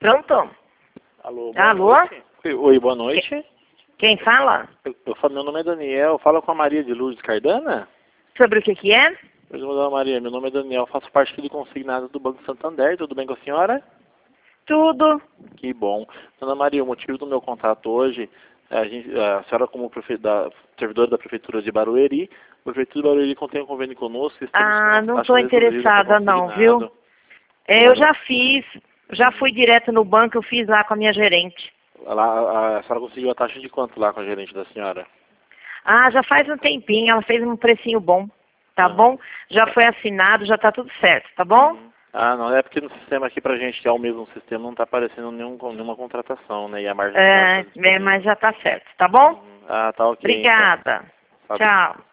Pronto? Alô, boa Alô? noite. Oi, boa noite. Quem fala? Meu nome é Daniel, fala com a Maria de Lourdes Cardana? Sobre o que é? Oi, dona Maria, meu nome é Daniel, faço parte aqui do consignado do Banco Santander, tudo bem com a senhora? Tudo. Que bom. Dona Maria, o motivo do meu contato hoje, a senhora como servidora da Prefeitura de Barueri, a Prefeitura de Barueri contém um convênio conosco, estamos com Ah, uma não taxa estou reduzida interessada para não, consignado. viu? Eu já fiz, já fui direto no banco, eu fiz lá com a minha gerente. Lá, a senhora conseguiu a taxa de quanto lá com a gerente da senhora? Ah, já faz um tempinho, ela fez um precinho bom, tá Aham. bom? Já foi assinado, já tá tudo certo, tá bom? Ah, não, é porque no sistema aqui pra gente, que é o mesmo sistema, não tá aparecendo nenhuma contratação, né? E a margem da senhora está disponível. Mas já tá certo, tá bom? Ah, tá ok, então. Obrigada. Tá Tchau.